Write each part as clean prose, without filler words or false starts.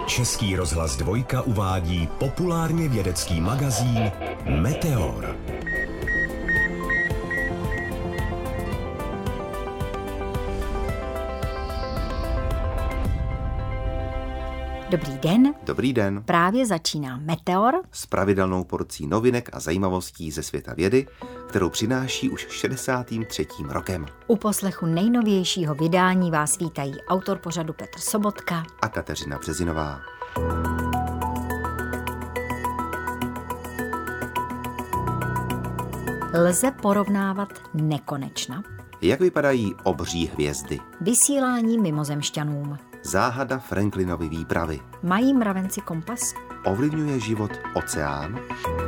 Český rozhlas Dvojka uvádí populárně vědecký magazín Meteor. Dobrý den. Dobrý den. Právě začíná Meteor S pravidelnou porcí novinek a zajímavostí ze světa vědy, kterou přináší už 63. rokem. U poslechu nejnovějšího vydání vás vítají autor pořadu Petr Sobotka A Kateřina Březinová. Lze porovnávat nekonečna. Jak vypadají obří hvězdy? Vysílání mimozemšťanům. Záhada Franklinovy výpravy. Mají mravenci kompas? Ovlivňuje život oceán?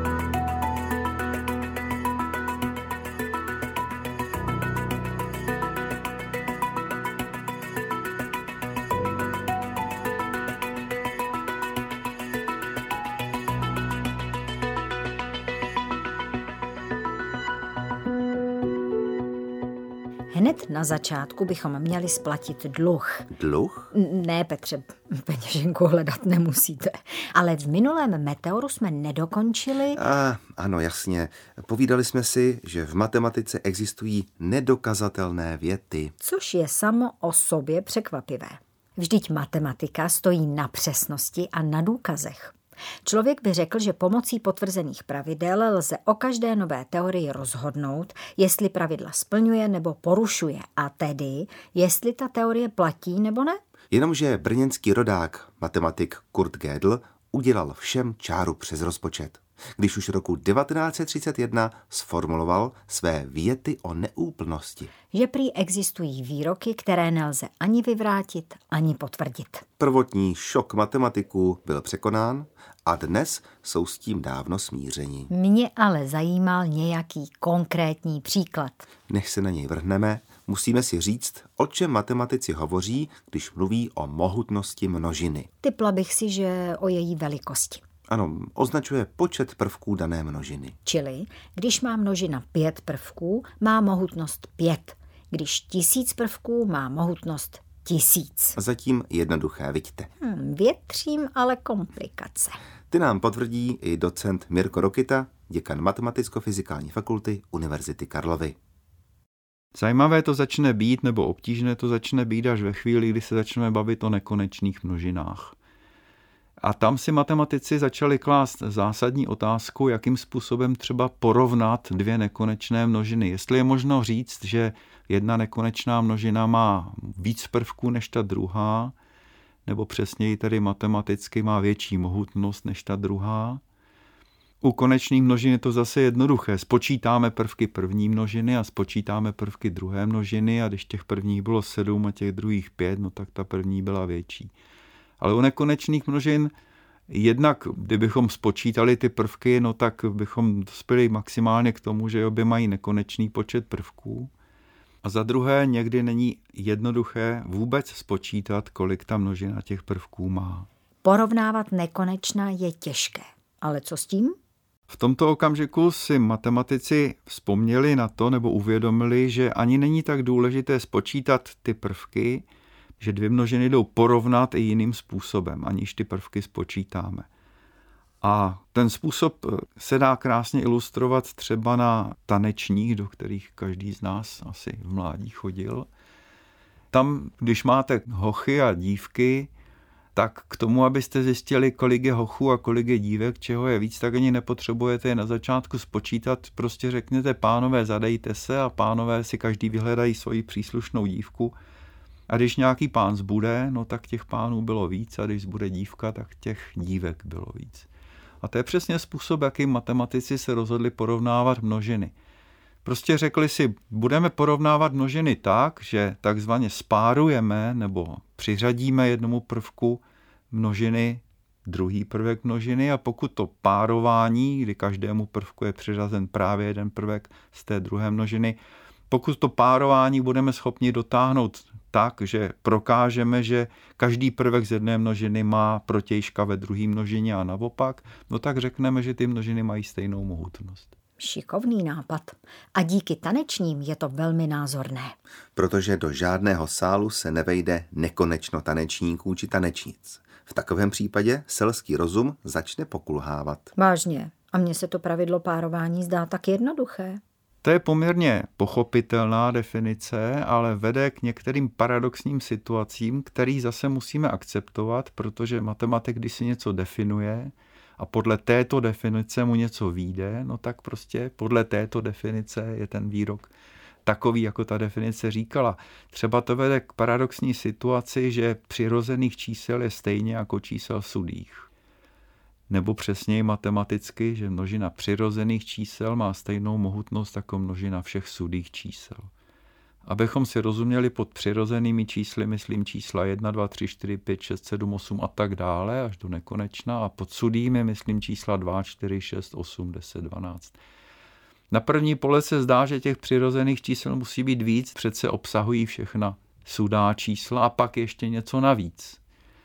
Hned na začátku bychom měli splatit dluh. Dluh? Ne, Petře, peněženku hledat nemusíte. Ale v minulém Meteoru jsme nedokončili... Ano, jasně. Povídali jsme si, že v matematice existují nedokazatelné věty. Což je samo o sobě překvapivé. Vždyť matematika stojí na přesnosti a na důkazech. Člověk by řekl, že pomocí potvrzených pravidel lze o každé nové teorii rozhodnout, jestli pravidla splňuje nebo porušuje, a tedy, jestli ta teorie platí nebo ne. Jenomže brněnský rodák, matematik Kurt Gödel, udělal všem čáru přes rozpočet, když už roku 1931 sformuloval své věty o neúplnosti. Že prý existují výroky, které nelze ani vyvrátit, ani potvrdit. Prvotní šok matematiků byl překonán a dnes jsou s tím dávno smířeni. Mě ale zajímal nějaký konkrétní příklad. Než se na něj vrhneme, musíme si říct, o čem matematici hovoří, když mluví o mohutnosti množiny. Tipla bych si, že o její velikosti. Ano, označuje počet prvků dané množiny. Čili, když má množina 5 prvků, má mohutnost 5. Když 1000 prvků, má mohutnost 1000. Zatím jednoduché, viďte. Větřím ale komplikace. Ty nám potvrdí i docent Mirko Rokita, děkan Matematicko-fyzikální fakulty Univerzity Karlovy. Zajímavé to začne být, nebo obtížné to začne být až ve chvíli, kdy se začneme bavit o nekonečných množinách. A tam si matematici začali klást zásadní otázku, jakým způsobem třeba porovnat dvě nekonečné množiny. Jestli je možno říct, že jedna nekonečná množina má víc prvků než ta druhá, nebo přesněji tedy matematicky má větší mohutnost než ta druhá. U konečných množin je to zase jednoduché. Spočítáme prvky první množiny a spočítáme prvky druhé množiny a když těch prvních bylo 7 a těch druhých 5, no tak ta první byla větší. Ale u nekonečných množin jednak, kdybychom spočítali ty prvky, no tak bychom dospěli maximálně k tomu, že obě mají nekonečný počet prvků. A za druhé, někdy není jednoduché vůbec spočítat, kolik ta množina těch prvků má. Porovnávat nekonečná je těžké. Ale co s tím? V tomto okamžiku si matematici vzpomněli na to nebo uvědomili, že ani není tak důležité spočítat ty prvky, že dvě množiny jdou porovnat i jiným způsobem, aniž ty prvky spočítáme. A ten způsob se dá krásně ilustrovat třeba na tanečních, do kterých každý z nás asi v mládí chodil. Tam, když máte hochy a dívky, tak k tomu, abyste zjistili, kolik je hochů a kolik je dívek, čeho je víc, tak ani nepotřebujete je na začátku spočítat. Prostě řekněte, pánové, zadejte se a pánové si každý vyhledají svoji příslušnou dívku. A když nějaký pán zbude, no tak těch pánů bylo víc a když zbude dívka, tak těch dívek bylo víc. A to je přesně způsob, jakým matematici se rozhodli porovnávat množiny. Prostě řekli si, budeme porovnávat množiny tak, že takzvaně spárujeme nebo přiřadíme jednomu prvku množiny druhý prvek množiny a pokud to párování, kdy každému prvku je přiřazen právě jeden prvek z té druhé množiny, pokud to párování budeme schopni dotáhnout tak, že prokážeme, že každý prvek z jedné množiny má protějška ve druhé množině a naopak, no tak řekneme, že ty množiny mají stejnou mohutnost. Šikovný nápad. A díky tanečním je to velmi názorné. Protože do žádného sálu se nevejde nekonečno tanečníků či tanečnic. V takovém případě selský rozum začne pokulhávat. Vážně. A mně se to pravidlo párování zdá tak jednoduché. To je poměrně pochopitelná definice, ale vede k některým paradoxním situacím, který zase musíme akceptovat, protože matematik, když si něco definuje a podle této definice mu něco vyjde, no tak prostě podle této definice je ten výrok takový, jako ta definice říkala. Třeba to vede k paradoxní situaci, že přirozených čísel je stejně jako čísel sudých. Nebo přesněji matematicky, že množina přirozených čísel má stejnou mohutnost jako množina všech sudých čísel. Abychom si rozuměli pod přirozenými čísly, myslím čísla 1, 2, 3, 4, 5, 6, 7, 8 a tak dále, až do nekonečna. A pod sudými myslím čísla 2, 4, 6, 8, 10, 12. Na první pohled se zdá, že těch přirozených čísel musí být víc, přece obsahují všechna sudá čísla a pak ještě něco navíc.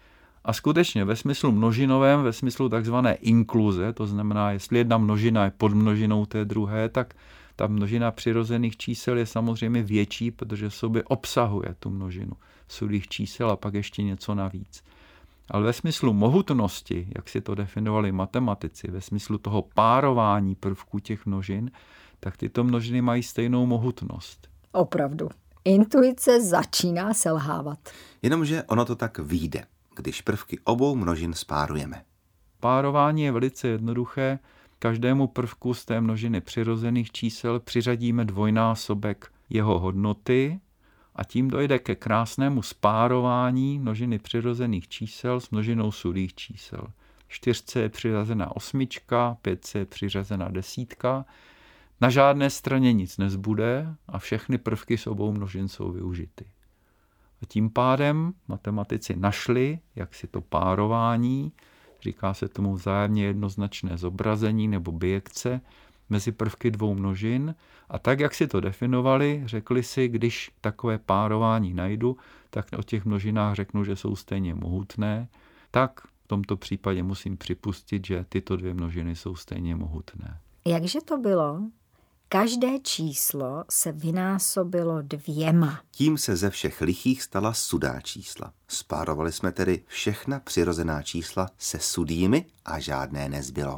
A skutečně ve smyslu množinovém, ve smyslu takzvané inkluze, to znamená, jestli jedna množina je podmnožinou té druhé, tak ta množina přirozených čísel je samozřejmě větší, protože v sobě obsahuje tu množinu sudých čísel a pak ještě něco navíc. Ale ve smyslu mohutnosti, jak si to definovali matematici, ve smyslu toho párování prvků těch množin, tak tyto množiny mají stejnou mohutnost. Opravdu. Intuice začíná selhávat. Jenomže ono to tak vyjde, když prvky obou množin spárujeme. Párování je velice jednoduché. Každému prvku z té množiny přirozených čísel přiřadíme dvojnásobek jeho hodnoty a tím dojde ke krásnému spárování množiny přirozených čísel s množinou sudých čísel. 4 je přiřazena 8, 5 je přiřazena 10. Na žádné straně nic nezbude a všechny prvky z obou množin jsou využity. A tím pádem matematici našli, jak si to párování, říká se tomu vzájemně jednoznačné zobrazení nebo bijekce mezi prvky dvou množin. A tak, jak si to definovali, řekli si, když takové párování najdu, tak o těch množinách řeknu, že jsou stejně mohutné, tak v tomto případě musím připustit, že tyto dvě množiny jsou stejně mohutné. Jakže to bylo? Každé číslo se vynásobilo 2. Tím se ze všech lichých stala sudá čísla. Spárovali jsme tedy všechna přirozená čísla se sudými a žádné nezbylo.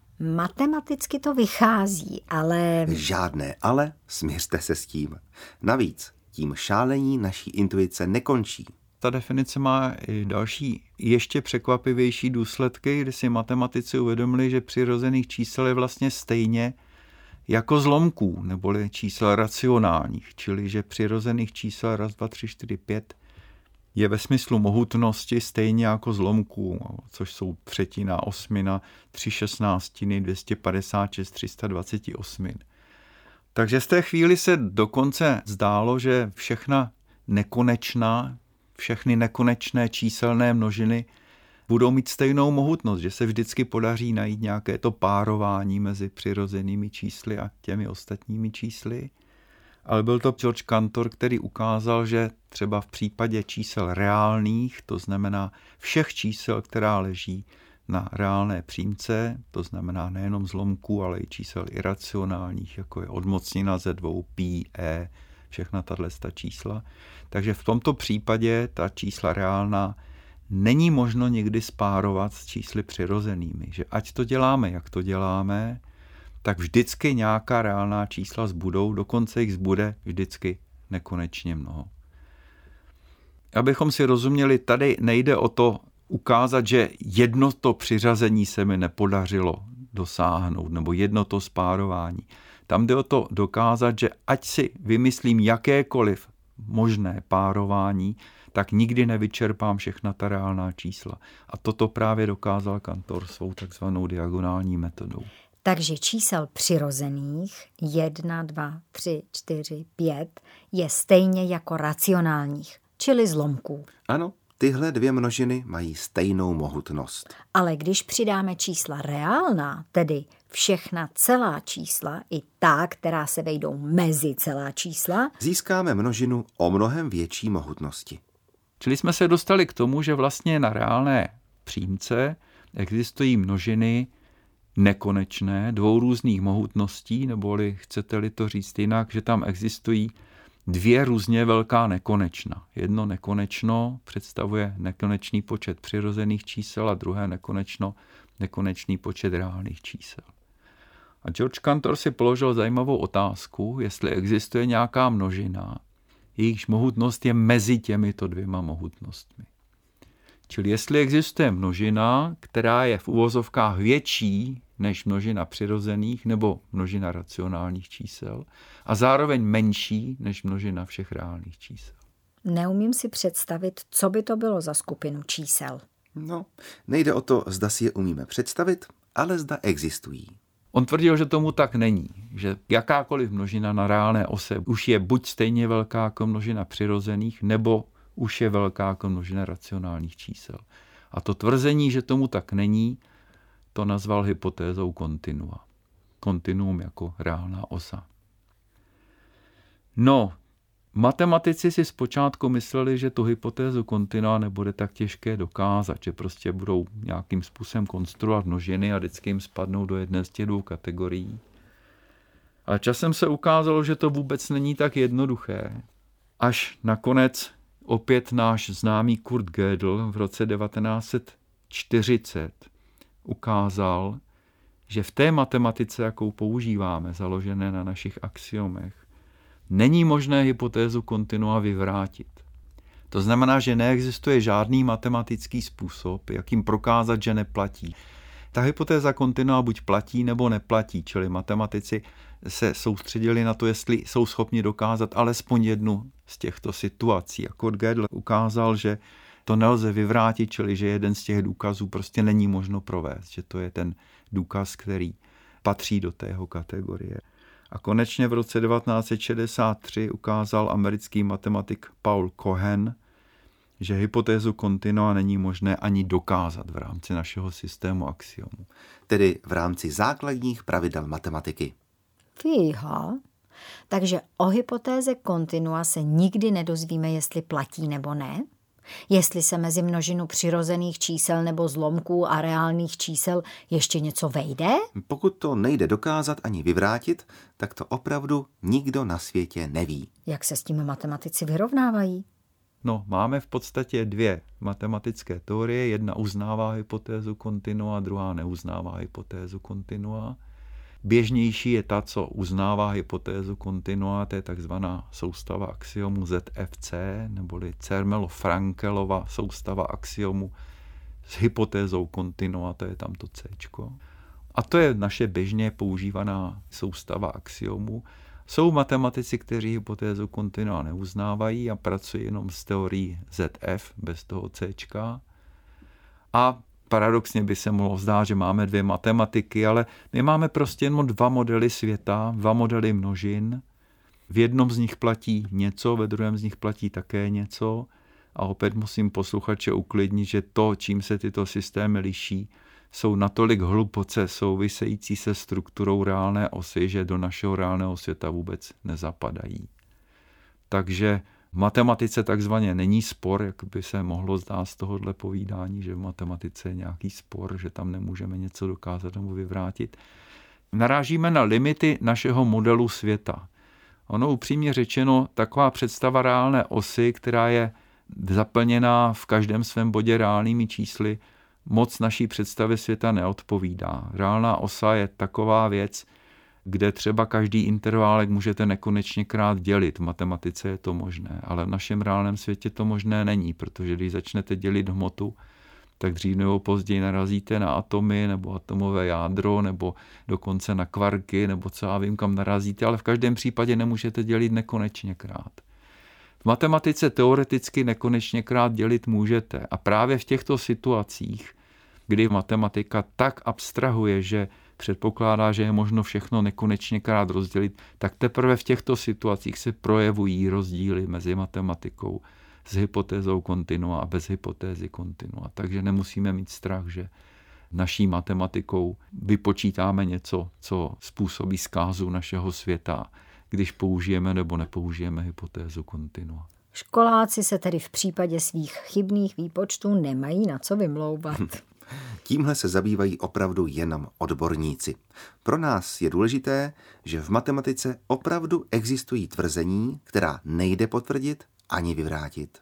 Matematicky to vychází, ale... Žádné ale, smiřte se s tím. Navíc tím šálení naší intuice nekončí. Ta definice má i další, ještě překvapivější důsledky, kdy si matematici uvědomili, že přirozených čísel je vlastně stejně jako zlomků, neboli čísel racionálních, čili že přirozených čísel 1, 2, 3, 4, 5 je ve smyslu mohutnosti stejně jako zlomků, což jsou 1/3, 8, 3/16, 256, 328. Takže z té chvíli se dokonce zdálo, že všechny nekonečné číselné množiny budou mít stejnou mohutnost, že se vždycky podaří najít nějaké to párování mezi přirozenými čísly a těmi ostatními čísly. Ale byl to George Cantor, který ukázal, že třeba v případě čísel reálných, to znamená všech čísel, která leží na reálné přímce, to znamená nejenom zlomků, ale i čísel iracionálních, jako je odmocnina ze 2, pi, e, všechna tato čísla. Takže v tomto případě ta čísla reálná není možno nikdy spárovat s čísly přirozenými, že ať to děláme, jak to děláme, tak vždycky nějaká reálná čísla zbudou, dokonce jich zbude vždycky nekonečně mnoho. Abychom si rozuměli, tady nejde o to ukázat, že jedno to přiřazení se mi nepodařilo dosáhnout, nebo jedno to spárování. Tam jde o to dokázat, že ať si vymyslím jakékoliv možné párování, tak nikdy nevyčerpám všechna ta reálná čísla. A toto právě dokázal Cantor svou takzvanou diagonální metodou. Takže čísel přirozených 1, 2, 3, 4, 5 je stejně jako racionálních, čili zlomků. Ano, tyhle dvě množiny mají stejnou mohutnost. Ale když přidáme čísla reálná, tedy všechna celá čísla, i ta, která se vejdou mezi celá čísla, získáme množinu o mnohem větší mohutnosti. Čili jsme se dostali k tomu, že vlastně na reálné přímce existují množiny nekonečné, dvou různých mohutností, neboli chcete-li to říct jinak, že tam existují dvě různě velká nekonečna. Jedno nekonečno představuje nekonečný počet přirozených čísel a druhé nekonečno nekonečný počet reálných čísel. A George Cantor si položil zajímavou otázku, jestli existuje nějaká množina, jejichž mohutnost je mezi těmito dvěma mohutnostmi. Čili jestli existuje množina, která je v uvozovkách větší než množina přirozených nebo množina racionálních čísel a zároveň menší než množina všech reálných čísel. Neumím si představit, co by to bylo za skupinu čísel. No, nejde o to, zda si je umíme představit, ale zda existují. On tvrdil, že tomu tak není, že jakákoliv množina na reálné ose už je buď stejně velká jako množina přirozených, nebo už je velká jako množina racionálních čísel. A to tvrzení, že tomu tak není, to nazval hypotézou kontinua. Kontinuum jako reálná osa. No, matematici si zpočátku mysleli, že tu hypotézu kontinua nebude tak těžké dokázat, že prostě budou nějakým způsobem konstruovat množiny a vždycky jim spadnou do jedné z těch dvou kategorií. Ale časem se ukázalo, že to vůbec není tak jednoduché. Až nakonec opět náš známý Kurt Gödel v roce 1940 ukázal, že v té matematice, jakou používáme, založené na našich axiomech, není možné hypotézu kontinua vyvrátit. To znamená, že neexistuje žádný matematický způsob, jakým prokázat, že neplatí. Ta hypotéza kontinua buď platí, nebo neplatí, čili matematici se soustředili na to, jestli jsou schopni dokázat alespoň jednu z těchto situací. A Kurt Gödel ukázal, že to nelze vyvrátit, čili že jeden z těch důkazů prostě není možno provést, že to je ten důkaz, který patří do tého kategorie. A konečně v roce 1963 ukázal americký matematik Paul Cohen, že hypotézu kontinua není možné ani dokázat v rámci našeho systému axiomů. Tedy v rámci základních pravidel matematiky. Fíha. Takže o hypotéze kontinua se nikdy nedozvíme, jestli platí nebo ne? Jestli se mezi množinu přirozených čísel nebo zlomků a reálných čísel ještě něco vejde? Pokud to nejde dokázat ani vyvrátit, tak to opravdu nikdo na světě neví. Jak se s tím matematici vyrovnávají? No, máme v podstatě dvě matematické teorie. Jedna uznává hypotézu kontinua, druhá neuznává hypotézu kontinua. Běžnější je ta, co uznává hypotézu kontinua, to je takzvaná soustava axiomů ZFC, neboli Zermelo-Frankelova soustava axiomů s hypotézou kontinua, to je tam to Cčko. A to je naše běžně používaná soustava axiomů. Jsou matematici, kteří hypotézu kontinua neuznávají a pracují jenom s teorií ZF bez toho Cčka. A paradoxně by se mohlo zdát, že máme dvě matematiky, ale my máme prostě jenom dva modely světa, dva modely množin. V jednom z nich platí něco, ve druhém z nich platí také něco. A opět musím posluchače uklidnit, že to, čím se tyto systémy liší, jsou natolik hluboce související se strukturou reálné osy, že do našeho reálného světa vůbec nezapadají. Takže v matematice takzvaně není spor, jak by se mohlo zdát z tohohle povídání, že v matematice je nějaký spor, že tam nemůžeme něco dokázat nebo vyvrátit. Narážíme na limity našeho modelu světa. Ono upřímně řečeno, taková představa reálné osy, která je zaplněná v každém svém bodě reálnými čísly, moc naší představě světa neodpovídá. Reálná osa je taková věc, kde třeba každý interválek můžete nekonečněkrát dělit. V matematice je to možné, ale v našem reálném světě to možné není, protože když začnete dělit hmotu, tak dřív nebo později narazíte na atomy nebo atomové jádro nebo dokonce na kvarky nebo co já vím, kam narazíte, ale v každém případě nemůžete dělit nekonečněkrát. V matematice teoreticky nekonečněkrát dělit můžete a právě v těchto situacích, kdy matematika tak abstrahuje, že předpokládá, že je možno všechno nekonečněkrát rozdělit, tak teprve v těchto situacích se projevují rozdíly mezi matematikou s hypotézou kontinua a bez hypotézy kontinua. Takže nemusíme mít strach, že naší matematikou vypočítáme něco, co způsobí zkázu našeho světa, když použijeme nebo nepoužijeme hypotézu kontinua. Školáci se tedy v případě svých chybných výpočtů nemají na co vymlouvat. Tímhle se zabývají opravdu jenom odborníci. Pro nás je důležité, že v matematice opravdu existují tvrzení, která nejde potvrdit ani vyvrátit.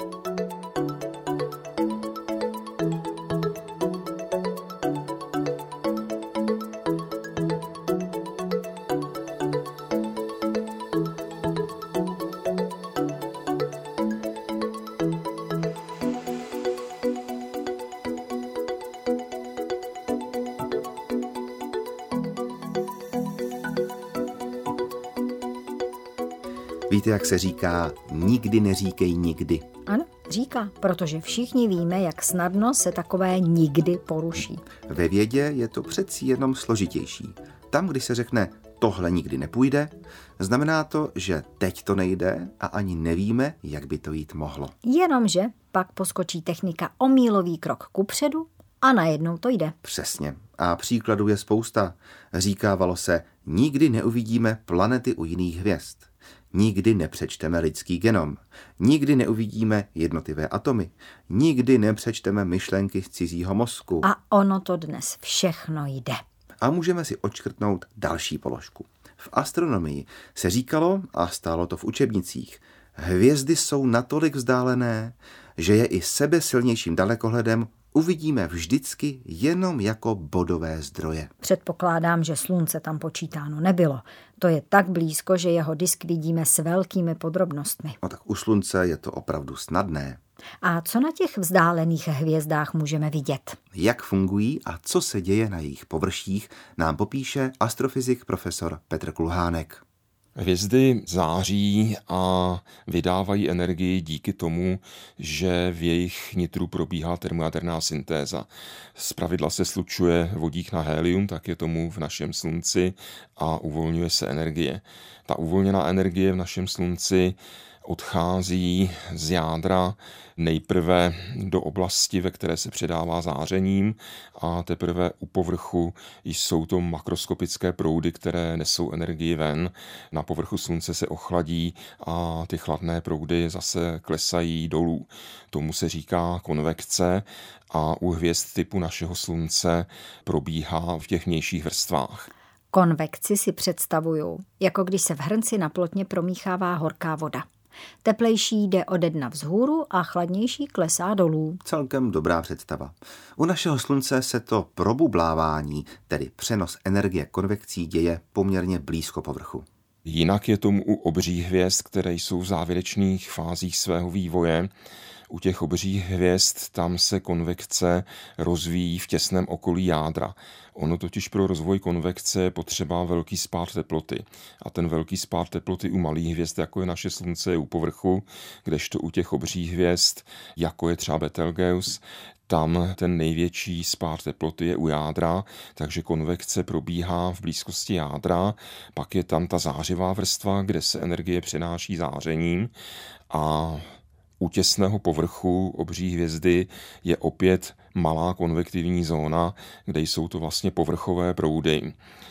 Víte, jak se říká, nikdy neříkej nikdy. Ano, říká, protože všichni víme, jak snadno se takové nikdy poruší. Ve vědě je to přeci jenom složitější. Tam, když se řekne, tohle nikdy nepůjde, znamená to, že teď to nejde a ani nevíme, jak by to jít mohlo. Jenomže pak poskočí technika o mílový krok kupředu a najednou to jde. Přesně. A příkladů je spousta. Říkávalo se, nikdy neuvidíme planety u jiných hvězd. Nikdy nepřečteme lidský genom. Nikdy neuvidíme jednotlivé atomy. Nikdy nepřečteme myšlenky z cizího mozku. A ono to dnes všechno jde. A můžeme si odškrtnout další položku. V astronomii se říkalo, a stálo to v učebnicích, hvězdy jsou natolik vzdálené, že je i sebesilnějším dalekohledem uvidíme vždycky jenom jako bodové zdroje. Předpokládám, že slunce tam počítáno nebylo. To je tak blízko, že jeho disk vidíme s velkými podrobnostmi. No tak u slunce je to opravdu snadné. A co na těch vzdálených hvězdách můžeme vidět? Jak fungují a co se děje na jejich površích, nám popíše astrofyzik profesor Petr Kulhánek. Hvězdy září a vydávají energii díky tomu, že v jejich nitru probíhá termojaderná syntéza. Zpravidla se slučuje vodík na helium, tak je tomu v našem slunci a uvolňuje se energie. Ta uvolněná energie v našem slunci odchází z jádra nejprve do oblasti, ve které se předává zářením a teprve u povrchu jsou to makroskopické proudy, které nesou energii ven. Na povrchu slunce se ochladí a ty chladné proudy zase klesají dolů. Tomu se říká konvekce a u hvězd typu našeho slunce probíhá v těch vnějších vrstvách. Konvekci si představuju, jako když se v hrnci na plotně promíchává horká voda. Teplejší jde ode dna vzhůru a chladnější klesá dolů. Celkem dobrá představa. U našeho slunce se to probublávání, tedy přenos energie konvekcí, děje poměrně blízko povrchu. Jinak je tomu u obřích hvězd, které jsou v závěrečných fázích svého vývoje. U těch obřích hvězd tam se konvekce rozvíjí v těsném okolí jádra. Ono totiž pro rozvoj konvekce je potřeba velký spád teploty. A ten velký spád teploty u malých hvězd, jako je naše slunce, je u povrchu, kdežto u těch obřích hvězd, jako je třeba Betelgeuse, tam ten největší spád teploty je u jádra, takže konvekce probíhá v blízkosti jádra, pak je tam ta zářivá vrstva, kde se energie přenáší zářením a u těsného povrchu obří hvězdy je opět malá konvektivní zóna, kde jsou to vlastně povrchové proudy.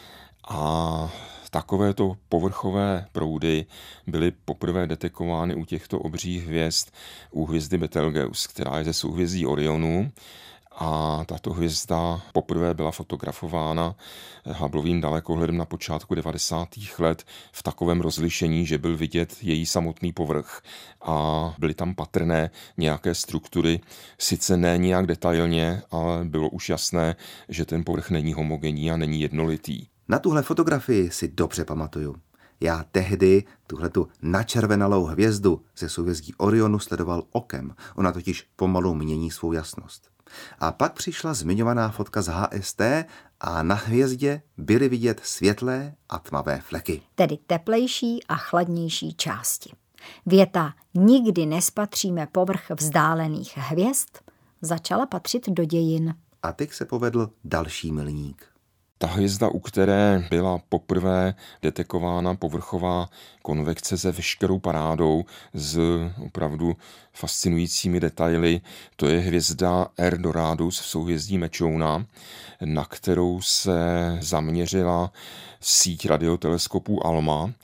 A takovéto povrchové proudy byly poprvé detekovány u těchto obřích hvězd u hvězdy Betelgeuse, která je ze souhvězdí Orionu. A tato hvězda poprvé byla fotografována Hubbleovým dalekohledem na počátku 90. let v takovém rozlišení, že byl vidět její samotný povrch a byly tam patrné nějaké struktury, sice ne nějak detailně, ale bylo už jasné, že ten povrch není homogenní a není jednolitý. Na tuhle fotografii si dobře pamatuju. Já tehdy tuhletu načervenalou hvězdu ze souhvězdí Orionu sledoval okem. Ona totiž pomalu mění svou jasnost. A pak přišla zmiňovaná fotka z HST a na hvězdě byly vidět světlé a tmavé fleky. Tedy teplejší a chladnější části. Věta nikdy nespatříme povrch vzdálených hvězd začala patřit do dějin. A teď se povedl další milník. Ta hvězda, u které byla poprvé detekována povrchová konvekce se veškerou parádou s opravdu fascinujícími detaily, to je hvězda R Doradus v souhvězdí Mečouna, na kterou se zaměřila síť radioteleskopů ALMA.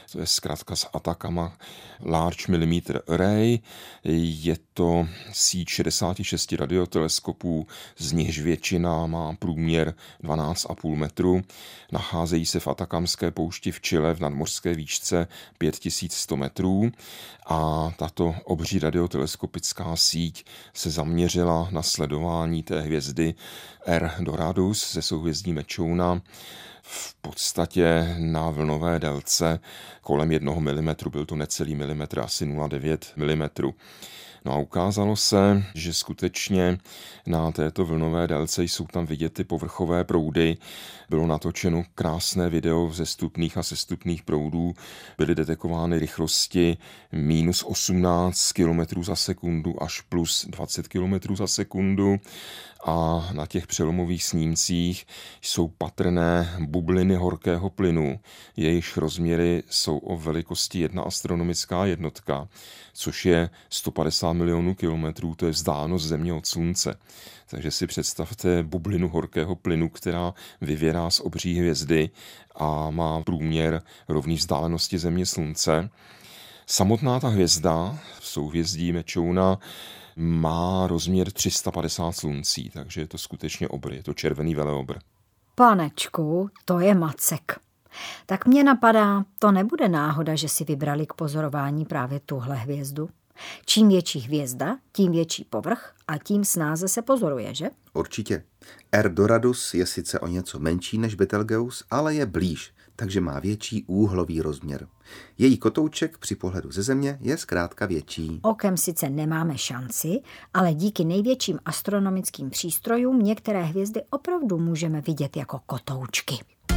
to je zkrátka z Atacama Large Millimeter Array. Je to síť 66 radioteleskopů, z nichž většina má průměr 12,5 metru. Nacházejí se v Atakamské poušti v Chile v nadmořské výšce 5100 metrů a tato obří radioteleskopická síť se zaměřila na sledování té hvězdy R Doradus ze souhvězdí Mechouna v podstatě na vlnové délce kolem 1 mm, byl to necelý milimetr, asi 0,9 mm. No a ukázalo se, že skutečně na této vlnové délce jsou tam vidět ty povrchové proudy. Bylo natočeno krásné video vzestupných a sestupných proudů. Byly detekovány rychlosti minus 18 km za sekundu až plus 20 km za sekundu. A na těch přelomových snímcích jsou patrné bubliny horkého plynu. Jejichž rozměry jsou o velikosti 1 astronomická jednotka, což je 150 milionů kilometrů, to je vzdálenost Země od Slunce. Takže si představte bublinu horkého plynu, která vyvěrá z obří hvězdy a má průměr rovný vzdálenosti Země Slunce. Samotná ta hvězda v souhvězdí Mechouna má rozměr 350 sluncí, takže je to skutečně obr, je to červený veleobr. Panečku, to je macek. Tak mě napadá, to nebude náhoda, že si vybrali k pozorování právě tuhle hvězdu. Čím větší hvězda, tím větší povrch a tím snáze se pozoruje, že? Určitě. R Doradus je sice o něco menší než Betelgeuse, ale je blíž, takže má větší úhlový rozměr. Její kotouček při pohledu ze Země je zkrátka větší. Okem sice nemáme šanci, ale díky největším astronomickým přístrojům některé hvězdy opravdu můžeme vidět jako kotoučky.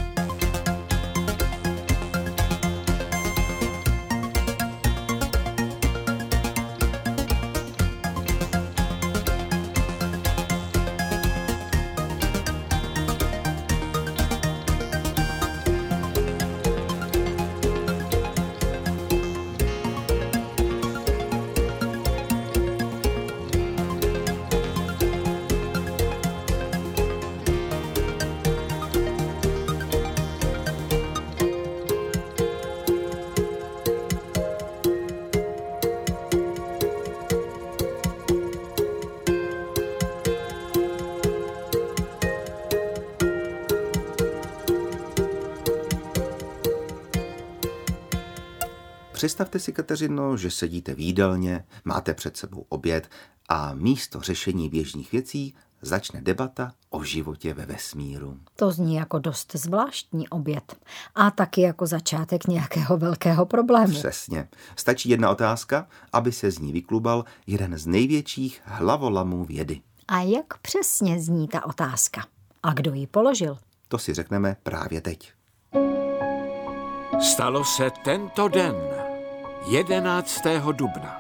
Představte si, Kateřino, že sedíte v jídelně, máte před sebou oběd a místo řešení běžných věcí začne debata o životě ve vesmíru. To zní jako dost zvláštní oběd a taky jako začátek nějakého velkého problému. Přesně. Stačí jedna otázka, aby se z ní vyklubal jeden z největších hlavolamů vědy. A jak přesně zní ta otázka? A kdo ji položil? To si řekneme právě teď. Stalo se tento den, 11. dubna.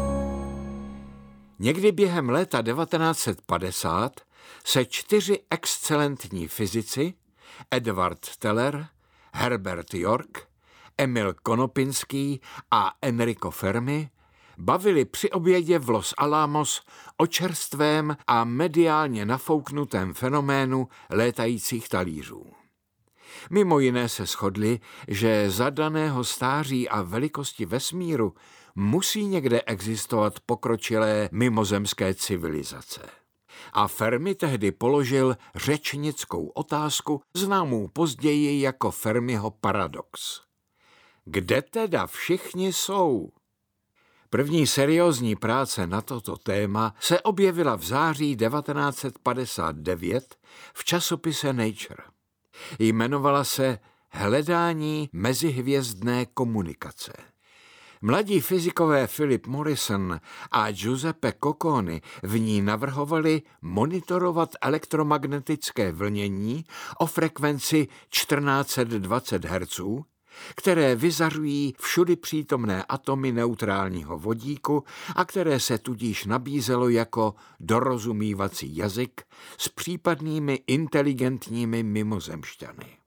Někdy během léta 1950 se 4 excelentní fyzici, Edward Teller, Herbert York, Emil Konopinský a Enrico Fermi, bavili při obědě v Los Alamos o čerstvém a mediálně nafouknutém fenoménu létajících talířů. Mimo jiné se shodli, že za daného stáří a velikosti vesmíru musí někde existovat pokročilé mimozemské civilizace. A Fermi tehdy položil řečnickou otázku, známou později jako Fermiho paradox. Kde teda všichni jsou? První seriózní práce na toto téma se objevila v září 1959 v časopise Nature. Jmenovala se Hledání mezihvězdné komunikace. Mladí fyzikové Philip Morrison a Giuseppe Cocconi v ní navrhovali monitorovat elektromagnetické vlnění o frekvenci 1420 Hz, které vyzařují všudy přítomné atomy neutrálního vodíku a které se tudíž nabízelo jako dorozumívací jazyk s případnými inteligentními mimozemšťany.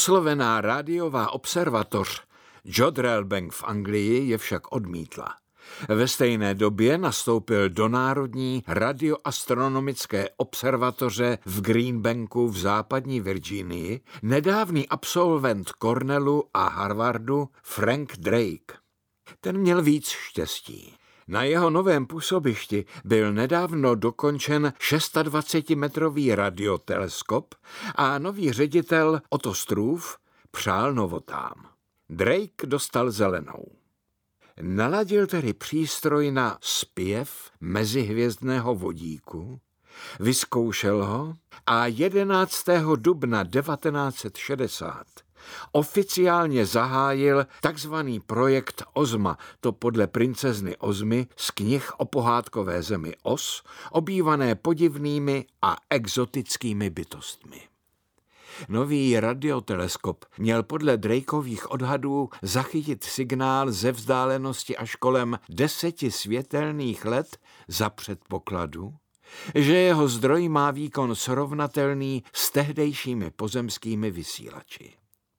Oslovená rádiová observatoř Jodrell Bank v Anglii je však odmítla. Ve stejné době nastoupil do Národní radioastronomické observatoře v Greenbanku v západní Virginii nedávný absolvent Cornellu a Harvardu Frank Drake. Ten měl víc štěstí. Na jeho novém působišti byl nedávno dokončen 26metrový radioteleskop a nový ředitel Otto Struve přál novotám. Drake dostal zelenou. Naladil tedy přístroj na zpěv mezihvězdného vodíku, vyzkoušel ho a 11. dubna 1960 oficiálně zahájil takzvaný projekt Ozma, to podle princezny Ozmy z knih o pohádkové zemi Oz, obývané podivnými a exotickými bytostmi. Nový radioteleskop měl podle Drakeových odhadů zachytit signál ze vzdálenosti až kolem 10 světelných let za předpokladu, že jeho zdroj má výkon srovnatelný s tehdejšími pozemskými vysílači.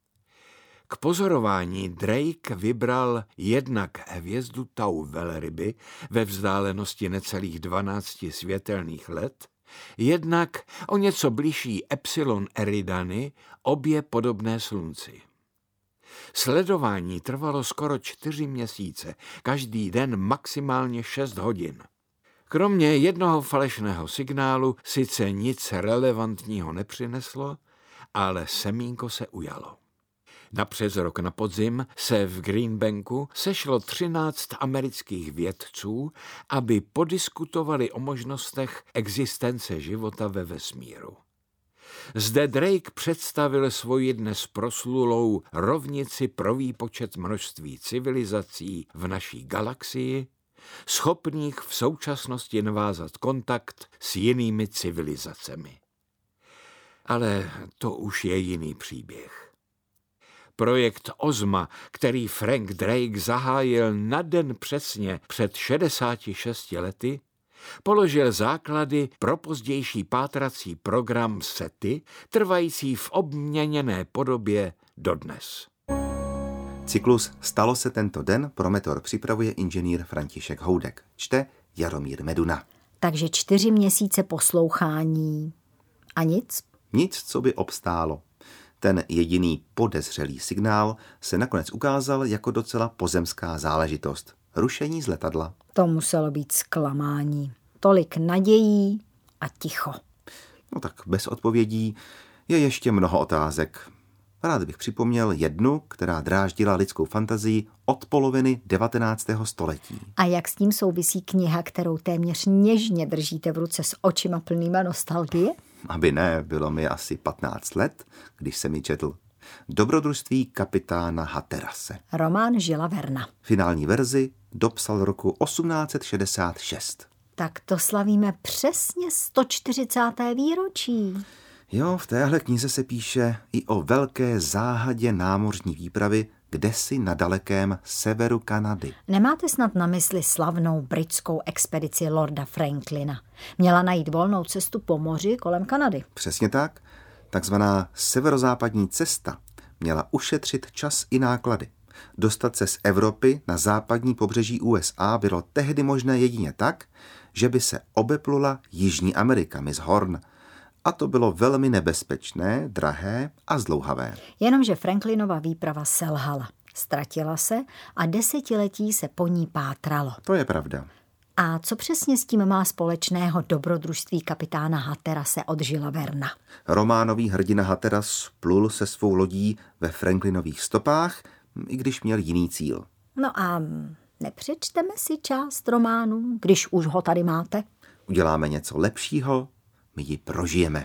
K pozorování Drake vybral jednak hvězdu Tau velryby ve vzdálenosti necelých 12 světelných let, jednak o něco bližší Epsilon Eridany, obě podobné Slunci. Sledování trvalo skoro 4 měsíce, každý den maximálně 6 hodin. Kromě jednoho falešného signálu sice nic relevantního nepřineslo, ale semínko se ujalo. Napřes rok na podzim se v Greenbanku sešlo 13 amerických vědců, aby podiskutovali o možnostech existence života ve vesmíru. Zde Drake představil svoji dnes proslulou rovnici pro výpočet množství civilizací v naší galaxii, schopných v současnosti navázat kontakt s jinými civilizacemi. Ale to už je jiný příběh. Projekt Ozma, který Frank Drake zahájil na den přesně před 66 lety, položil základy pro pozdější pátrací program SETI, trvající v obměněné podobě dodnes. Cyklus Stalo se tento den pro Meteor připravuje inženýr František Houdek. Čte Jaromír Meduna. Takže 4 měsíce poslouchání. A nic? Nic, co by obstálo. Ten jediný podezřelý signál se nakonec ukázal jako docela pozemská záležitost. Rušení z letadla. To muselo být zklamání. Tolik nadějí a ticho. No tak bez odpovědí je ještě mnoho otázek. Rád bych připomněl jednu, která dráždila lidskou fantazii od poloviny 19. století. A jak s tím souvisí kniha, kterou téměř něžně držíte v ruce s očima plnýma nostalgie? Aby ne, bylo mi asi 15 let, když jsem ji četl. Dobrodružství kapitána Hatterase. Román Žila Verna. Finální verzi dopsal roku 1866. Tak to slavíme přesně 140. výročí. Jo, v téhle knize se píše i o velké záhadě námořní výpravy kdesi na dalekém severu Kanady. Nemáte snad na mysli slavnou britskou expedici Lorda Franklina? Měla najít volnou cestu po moři kolem Kanady. Přesně tak. Takzvaná severozápadní cesta měla ušetřit čas i náklady. Dostat se z Evropy na západní pobřeží USA bylo tehdy možné jedině tak, že by se obeplula Jižní Amerika, Miss Horn. A to bylo velmi nebezpečné, drahé a zdlouhavé. Jenomže Franklinova výprava selhala. Ztratila se a desetiletí se po ní pátralo. To je pravda. A co přesně s tím má společného dobrodružství kapitána Hatterase od Žila Verna? Románový hrdina Hatteras plul se svou lodí ve Franklinových stopách, i když měl jiný cíl. No a nepřečteme si část románu, když už ho tady máte? Uděláme něco lepšího, my ji prožijeme.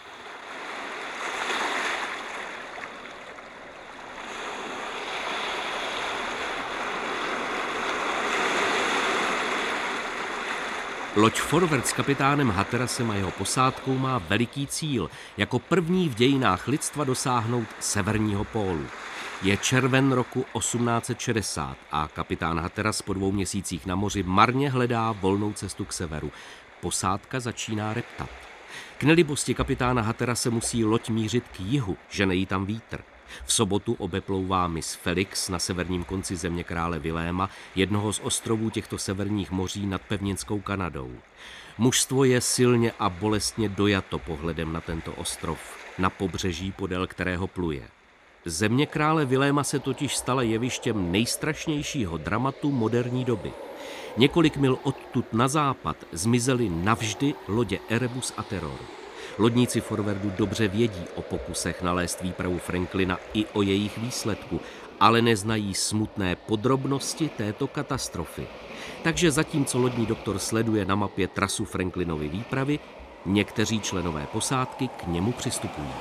Loď Forward s kapitánem Hatterasem a jeho posádkou má veliký cíl, jako první v dějinách lidstva dosáhnout severního pólu. Je červen roku 1860 a kapitán Hatteras po 2 měsících na moři marně hledá volnou cestu k severu. Posádka začíná reptat. K nelibosti kapitána Hatterase musí loď mířit k jihu, žene jí tam vítr. V sobotu obeplouvá mys Felix na severním konci země krále Viléma, jednoho z ostrovů těchto severních moří nad pevninskou Kanadou. Mužstvo je silně a bolestně dojato pohledem na tento ostrov, na pobřeží, podél kterého pluje. Země krále Viléma se totiž stala jevištěm nejstrašnějšího dramatu moderní doby. Několik mil odtud na západ zmizely navždy lodě Erebus a Terror. Lodníci Forwardu dobře vědí o pokusech nalézt výpravu Franklina i o jejich výsledku, ale neznají smutné podrobnosti této katastrofy. Takže zatímco lodní doktor sleduje na mapě trasu Franklinovy výpravy, někteří členové posádky k němu přistupují.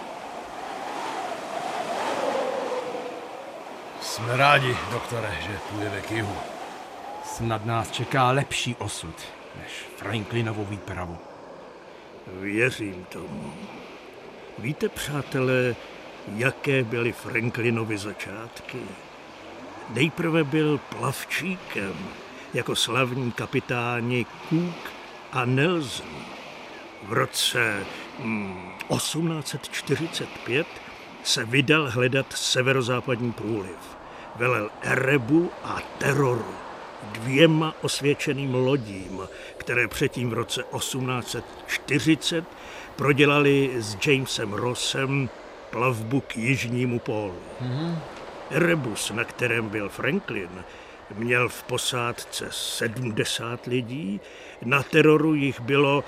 Jsme rádi, doktore, že půjdeme k jihu. Snad nás čeká lepší osud než Franklinovu výpravu. Věřím tomu. Víte, přátelé, jaké byly Franklinovy začátky? Nejprve byl plavčíkem, jako slavní kapitáni Cook a Nelson. V roce 1845 se vydal hledat severozápadní průliv. Velel Erebu a Terroru, 2 osvědčeným lodím, které předtím v roce 1840 prodělali s Jamesem Rossem plavbu k jižnímu pólu. Erebus, na kterém byl Franklin, měl v posádce 70 lidí, na Terroru jich bylo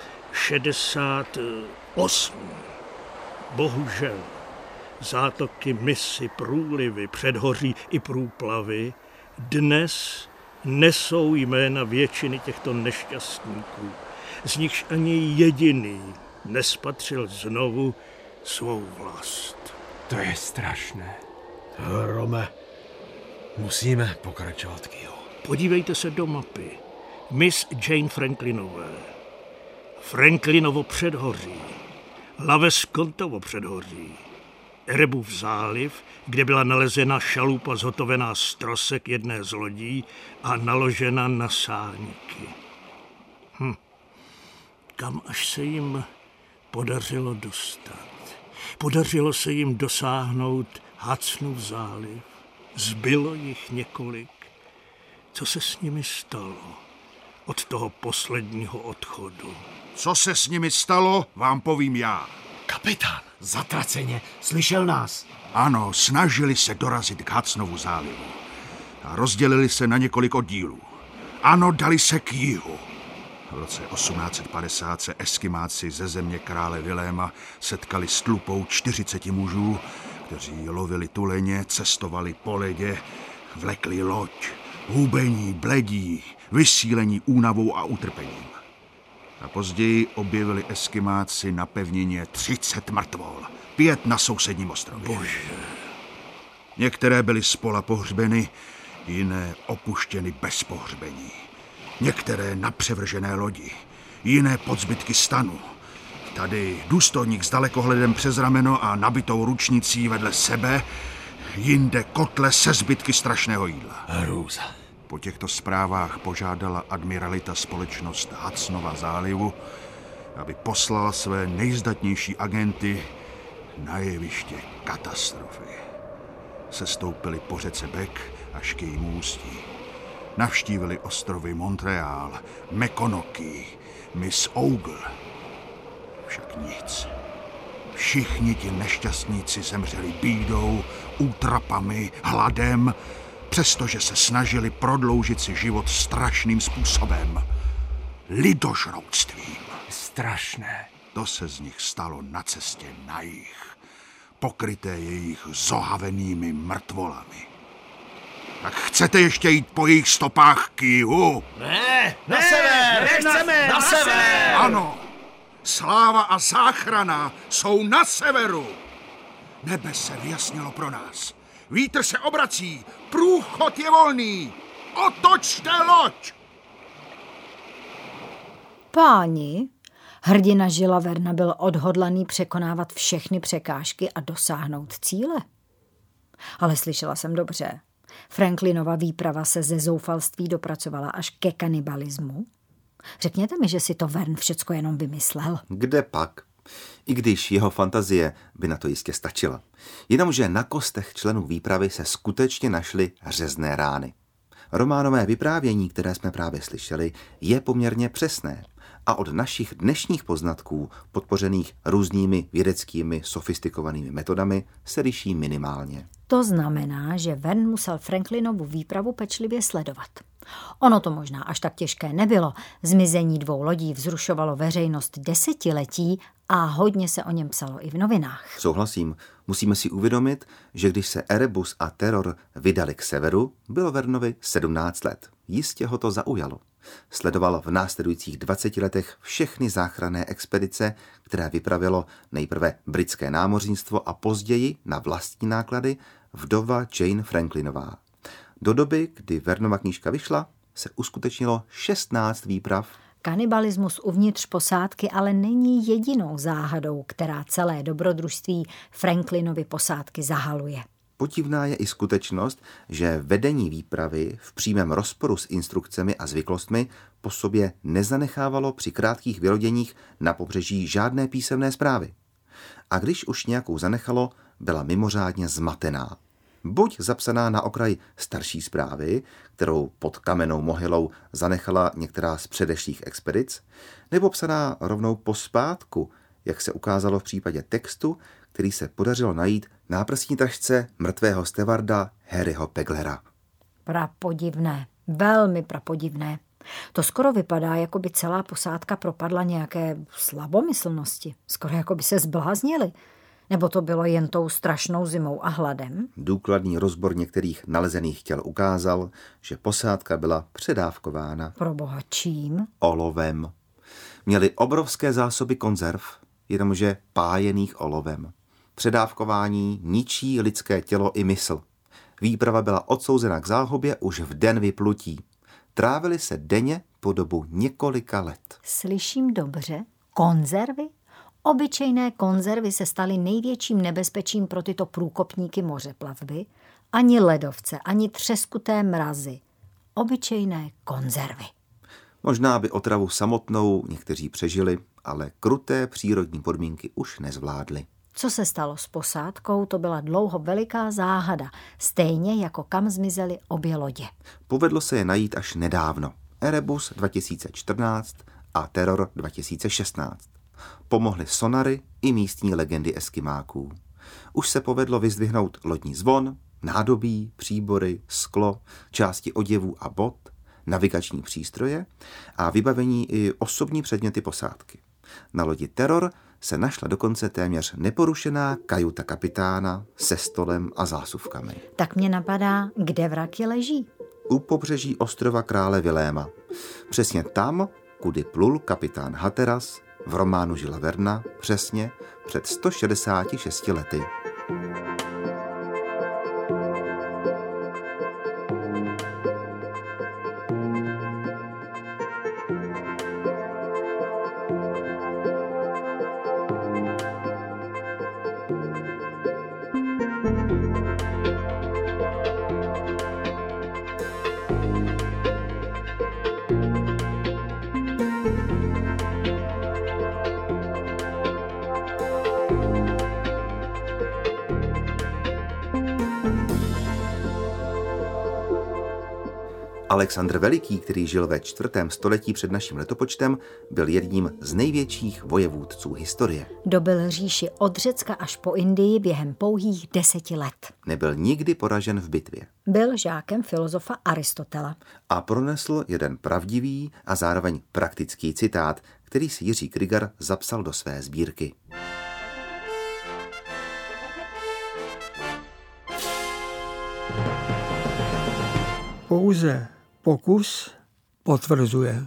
68. Bohužel zátoky, misy, průlivy, předhoří i průplavy dnes nesou jména většiny těchto nešťastníků, z nichž ani jediný nespatřil znovu svou vlast. To je strašné. Rome, musíme pokračovat k jihu. Podívejte se do mapy. Miss Jane Franklinové, Franklinovo předhoří, Lavescontovo předhoří, Erebův záliv, kde byla nalezena šalupa zhotovená z trosek jedné z lodí a naložena na sáníky. Kam až se jim podařilo dostat? Podařilo se jim dosáhnout Hudsonův záliv. Zbylo jich několik. Co se s nimi stalo od toho posledního odchodu? Co se s nimi stalo, vám povím já. Kapitán, zatraceně, slyšel nás. Ano, snažili se dorazit k Hudsonovu zálivu a rozdělili se na několik oddílů. Ano, dali se k jihu. V roce 1850 se Eskimáci ze země krále Viléma setkali s tlupou 40 mužů, kteří lovili tuleně, cestovali po ledě, vlekli loď, hubení, bledí, vysílení únavou a utrpením. A později objevili Eskimáci na pevnině 30 mrtvol, 5 na sousedním ostrově. Bože. Některé byly spola pohřbeny, jiné opuštěny bez pohřbení. Některé na převržené lodi, jiné pod zbytky stanu. Tady důstojník s dalekohledem přes rameno a nabitou ručnicí vedle sebe, jinde kotle se zbytky strašného jídla. Hrůza. Po těchto zprávách požádala admiralita společnost Hudsonova zálivu, aby poslala své nejzdatnější agenty na jeviště katastrofy. Sestoupili po řece Beck až k jejímu ústí. Navštívili ostrovy Montreal, Mekonoky, Miss Ogle. Však nic. Všichni ti nešťastníci zemřeli bídou, útrapami, hladem, přestože se snažili prodloužit si život strašným způsobem. Lidožroutstvím. Strašné. To se z nich stalo na cestě na jih, pokryté jejich zohavenými mrtvolami. Tak chcete ještě jít po jejich stopách k jihu? Ne, na sever! Nechceme, na sever! Ano, sláva a záchrana jsou na severu. Nebe se vyjasnilo pro nás. Vítr se obrací, průchod je volný. Otočte loď! Páni, hrdina Žila Verna byl odhodlaný překonávat všechny překážky a dosáhnout cíle. Ale slyšela jsem dobře. Franklinova výprava se ze zoufalství dopracovala až ke kanibalismu. Řekněte mi, že si to Vern všecko jenom vymyslel. Kde pak? I když jeho fantazie by na to jistě stačila. Jenomže na kostech členů výpravy se skutečně našly řezné rány. Románové vyprávění, které jsme právě slyšeli, je poměrně přesné a od našich dnešních poznatků, podpořených různými vědeckými sofistikovanými metodami, se liší minimálně. To znamená, že Verne musel Franklinovu výpravu pečlivě sledovat. Ono to možná až tak těžké nebylo. Zmizení 2 lodí vzrušovalo veřejnost desetiletí a hodně se o něm psalo i v novinách. Souhlasím. Musíme si uvědomit, že když se Erebus a Terror vydali k severu, bylo Vernovi 17 let. Jistě ho to zaujalo. Sledoval v následujících 20 letech všechny záchranné expedice, které vypravilo nejprve britské námořnictvo a později na vlastní náklady vdova Jane Franklinová. Do doby, kdy Vernova knížka vyšla, se uskutečnilo 16 výprav. Kanibalismus uvnitř posádky ale není jedinou záhadou, která celé dobrodružství Franklinovy posádky zahaluje. Podivná je i skutečnost, že vedení výpravy v přímém rozporu s instrukcemi a zvyklostmi po sobě nezanechávalo při krátkých vyloděních na pobřeží žádné písemné zprávy. A když už nějakou zanechalo, byla mimořádně zmatená. Buď zapsaná na okraji starší zprávy, kterou pod kamennou mohylou zanechala některá z předešlých expedic, nebo psaná rovnou pospátku, jak se ukázalo v případě textu, který se podařilo najít na náprsní tašce mrtvého stevarda Harryho Peglera. Prapodivné, velmi prapodivné. To skoro vypadá, jako by celá posádka propadla nějaké slabomyslnosti. Skoro jako by se zbláznili. Nebo to bylo jen tou strašnou zimou a hladem? Důkladný rozbor některých nalezených těl ukázal, že posádka byla předávkována. Proboha čím? Olovem. Měli obrovské zásoby konzerv, jenomže pájených olovem. Předávkování ničí lidské tělo i mysl. Výprava byla odsouzena k záhubě už v den vyplutí. Trávili se denně po dobu několika let. Slyším dobře? Konzervy? Obyčejné konzervy se staly největším nebezpečím pro tyto průkopníky mořeplavby. Ani ledovce, ani třeskuté mrazy. Obyčejné konzervy. Možná by otravu samotnou někteří přežili, ale kruté přírodní podmínky už nezvládli. Co se stalo s posádkou, to byla dlouho veliká záhada, stejně jako kam zmizely obě lodě. Povedlo se je najít až nedávno. Erebus 2014 a Terror 2016. Pomohly sonary i místní legendy eskimáků. Už se povedlo vyzdvihnout lodní zvon, nádobí, příbory, sklo, části oděvů a bot, navigační přístroje a vybavení i osobní předměty posádky. Na lodi Terror se našla dokonce téměř neporušená kajuta kapitána se stolem a zásuvkami. Tak mě napadá, kde vraky leží? U pobřeží ostrova krále Viléma. Přesně tam, kudy plul kapitán Hatteras v románu Žila Verna přesně před 166 lety. Alexandr Veliký, který žil ve 4. století před naším letopočtem, byl jedním z největších vojevůdců historie. Dobyl říši od Řecka až po Indii během pouhých 10 let. Nebyl nikdy poražen v bitvě. Byl žákem filozofa Aristotela. A pronesl jeden pravdivý a zároveň praktický citát, který si Jiří Krygar zapsal do své sbírky. Pouze pokus potvrzuje.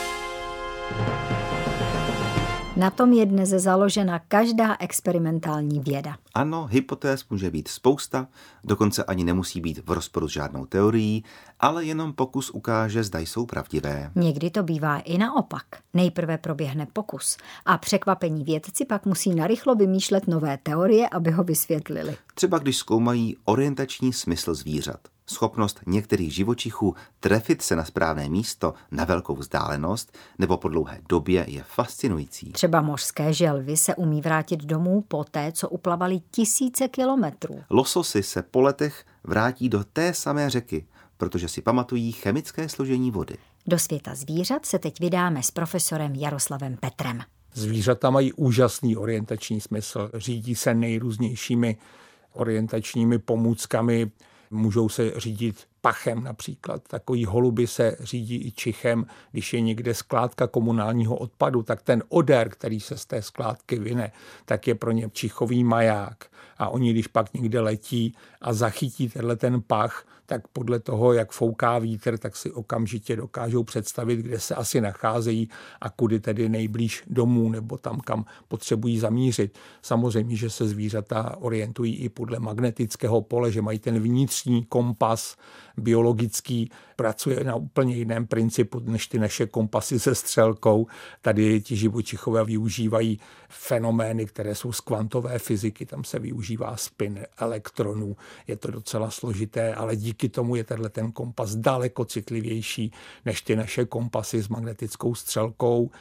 Na tom je dnes založena každá experimentální věda. Ano, hypotéz může být spousta, dokonce ani nemusí být v rozporu s žádnou teorií, ale jenom pokus ukáže, zda jsou pravdivé. Někdy to bývá i naopak. Nejprve proběhne pokus a překvapení vědci pak musí narychlo vymýšlet nové teorie, aby ho vysvětlili. Třeba když zkoumají orientační smysl zvířat. Schopnost některých živočichů trefit se na správné místo na velkou vzdálenost nebo po dlouhé době je fascinující. Třeba mořské želvy se umí vrátit domů poté, co uplavali tisíce kilometrů. Lososy se po letech vrátí do té samé řeky, protože si pamatují chemické složení vody. Do světa zvířat se teď vydáme s profesorem Jaroslavem Petrem. Zvířata mají úžasný orientační smysl, řídí se nejrůznějšími orientačními pomůckami, můžou se řídit pachem například. Takový holuby se řídí i čichem. Když je někde skládka komunálního odpadu, tak ten odér, který se z té skládky vyne, tak je pro ně čichový maják. A oni, když pak někde letí a zachytí ten pach, tak podle toho, jak fouká vítr, tak si okamžitě dokážou představit, kde se asi nacházejí a kudy tedy nejblíž domů nebo tam, kam potřebují zamířit. Samozřejmě, že se zvířata orientují i podle magnetického pole, že mají ten vnitřní kompas biologický, pracuje na úplně jiném principu než ty naše kompasy se střelkou. Tady ti živočichové využívají fenomény, které jsou z kvantové fyziky, tam se využívá spin elektronů. Je to docela složité, ale díky tomu je ten kompas daleko citlivější než ty naše kompasy s magnetickou střelkou